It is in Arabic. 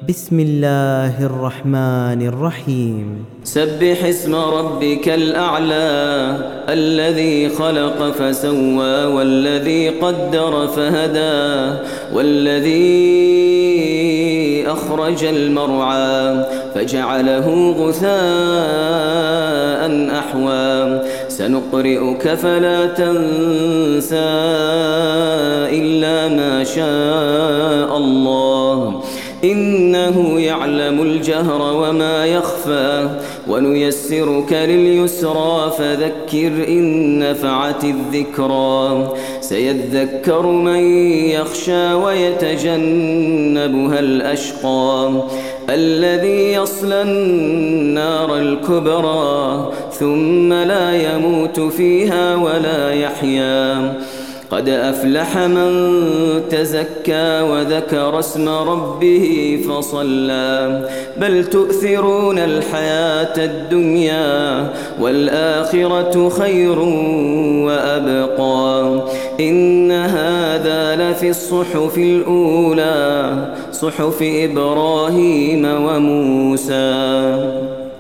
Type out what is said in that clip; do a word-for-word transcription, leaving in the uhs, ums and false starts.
بسم الله الرحمن الرحيم. سبح اسم ربك الأعلى الذي خلق فسوى والذي قدر فهدى والذي أخرج المرعى فجعله غثاء أحوى سنقرئك فلا تنسى إلا ما شاء الله إنه يعلم الجهر وما يخفى ونيسرك لليسرى فذكر إن نفعت الذكرى سيذكر من يخشى ويتجنبها الأشقى الذي يصلى النار الكبرى ثم لا يموت فيها ولا يحيا قد أفلح من تزكى وذكر اسم ربه فصلى بل تؤثرون الحياة الدنيا والآخرة خير وأبقى إن هذا لفي الصحف الأولى صحف إبراهيم وموسى.